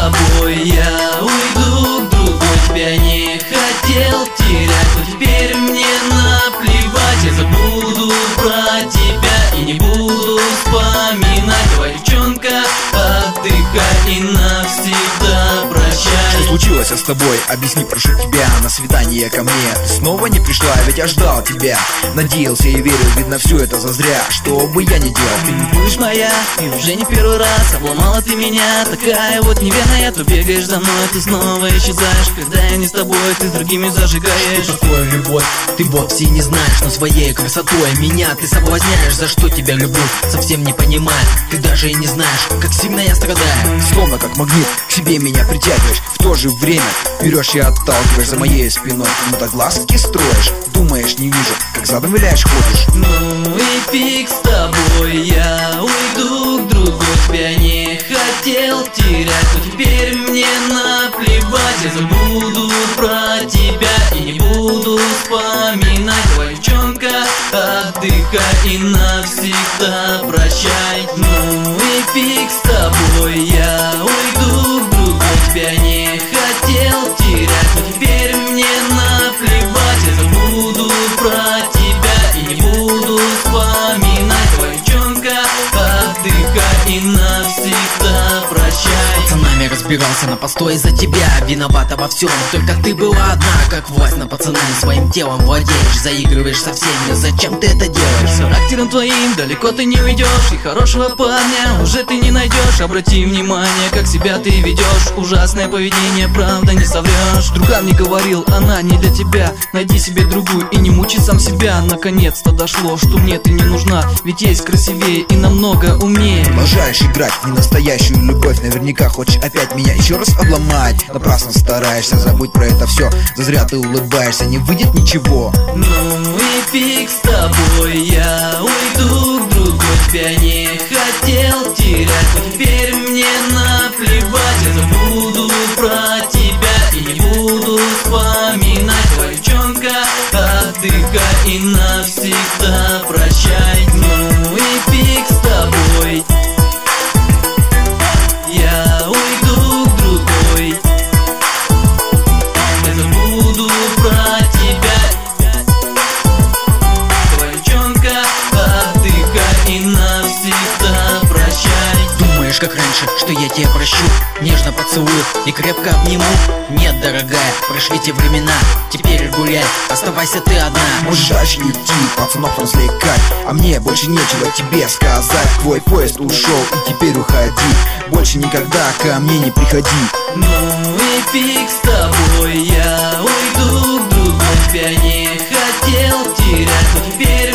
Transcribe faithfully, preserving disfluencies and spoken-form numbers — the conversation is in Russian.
тобой я уйду к другой. Тебя не хотел терять, но теперь мне наплевать. Я забуду про тебя и не буду вспоминать. Давай, девчонка, отдыхай и навсегда прощай. Что случилось с тобой? Объясни, прошу тебя. На свидание ко мне ты снова не пришла, ведь я ждал тебя. Надеялся и верил, видно все это зазря. Что бы я ни делал, ты не будешь моя, и уже не первый раз обломала ты меня. Такая вот неверная, то бегаешь за мной, ты снова исчезаешь. Когда я не с тобой, ты с другими зажигаешь. Что такое любовь? Ты вовсе не знаешь, но своей красотой меня ты соблазняешь. За что тебя люблю, совсем не понимаю. Ты даже и не знаешь, как сильно я страдаю. Словно как магнит, к себе меня притягиваешь. В то же время берешь и отталкиваешь за моей спиной. Ну так глазки строишь, думаешь, не вижу, как задом виляешь, ходишь. Ну и фиг с тобой, я уйду к другой. Тебя не хотел терять, но теперь мне наплевать. Я забуду про тебя и не буду вспоминать. Давай, девчонка, отдыхай и навсегда прощай. Ну и фиг с тобой, я уйду к другой. Тебя не хотел терять, но теперь мне наплевать. Я забуду про тебя и не буду вспоминать. Давай, девчонка, отдыхай и навсегда прощай. С пацанами разбирался на постой из-за тебя. Виновата во всем, только ты была одна. Как власть над пацанами своим телом владеешь. Заигрываешь со всеми, зачем ты это делаешь? С характером твоим далеко ты не уйдешь. И хорошего парня уже ты не найдешь. Обрати внимание, как себя ты ведешь. Ужасное поведение, правда не соврешь. Друган мне говорил, она не для тебя. Найди себе другую и не мучай сам себя. Наконец-то дошло, что мне ты не нужна. Ведь есть красивее и намного умнее. Обожаешь играть в ненастоящую любовь. Наверняка хочешь опять меня еще раз обломать. Напрасно стараешься, забудь про это все. Зазря ты улыбаешься, не выйдет ничего. Ну и фиг с тобой, я уйду к другой. Тебя не хотел терять, но теперь мне наплевать. Я забуду про тебя и не буду вспоминать. Давай, девчонка, отдыхай и навсегда прощай. Ну и фиг с тобой, я уйду к другой. Я забуду про тебя. Давай, девчонка, отдыхай и навсегда прощай. Думаешь, как раньше, что я тебя прощу? Нежно поцелую и крепко обниму. Нет, дорогая, прошли те времена. Теперь гуляй, оставайся ты одна. Можешь дальше идти, пацанов развлекать, а мне больше нечего тебе сказать. Твой поезд ушел и теперь уходи. Больше никогда ко мне не приходи. Ну и фиг с тобой, я уйду к другой. Тебя не хотел терять, но теперь